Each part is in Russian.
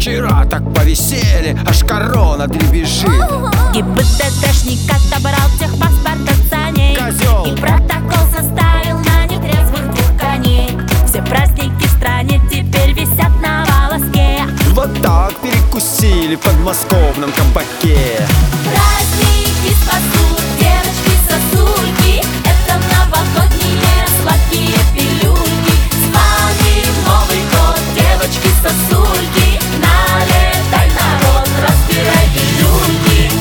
Вчера так повесели, аж корона дребезжит. ГИБДДшник отобрал техпаспорт от саней. Козёл! И протокол составил на нетрезвых двух коней. Все праздники в стране теперь висят на волоске. Вот так перекусили в подмосковном кабаке. Праздники спасут, девочки-сосульки. Это новогодние сладкие пилюльки. С вами Новый год, девочки-сосульки. Налетай, народ, разбирай пилюльки.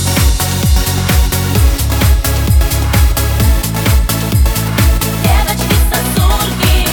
Девочки-сосульки.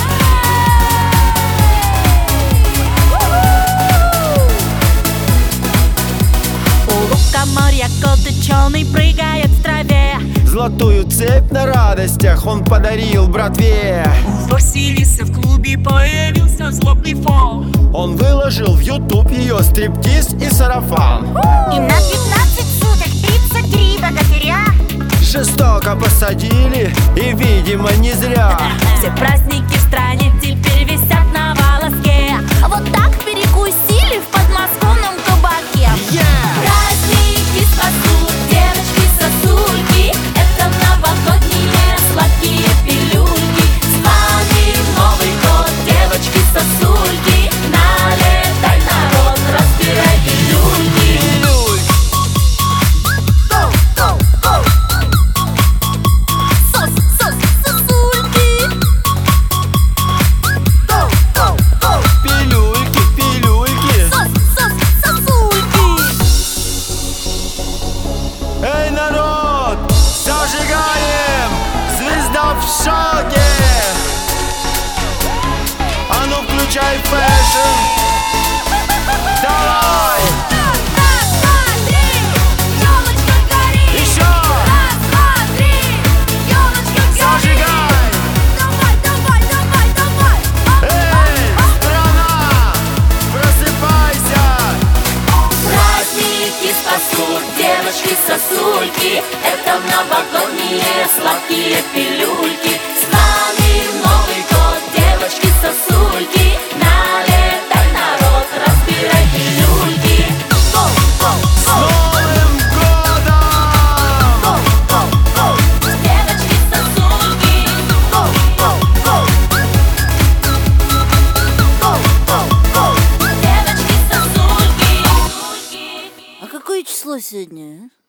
У лукоморья кот ученый прыгает в траве. Золотую цепь на радостях он подарил братве. У Василисы в клубе появился злобный фон. Он выложил в YouTube ее стриптиз и сарафан. И на 15 суток 33 богатыря. Жестоко посадили, и, видимо, не зря. Все праздники в стране теперь висят на волоске. Вот так перекусили в подмосковном кабаке. Праздники спасут, девочки-сосульки. Это новогодние сладкие пилюльки. С вами Новый год, девочки-сосульки. Налетай, народ, разбирай пилюльки. Пилюльки, пилюльки. Эй, народ, зажигаем! Звезда в шаге! А ну включай фэшн! Давай! Раз, два, три, ёлочка горит. Еще! Раз, два, три, ёлочка горит. Зажигай! Давай, давай, давай, давай. Эй, страна! Просыпайся! Праздники спасут, девочки-сосульки. Это новогодние сладкие пилюльки. С вами Новый год, девочки-сосульки. Налетай, народ, разбирай пилюльки. С Новым годом! Девочки-сосульки. Девочки-сосульки. А какое число сегодня?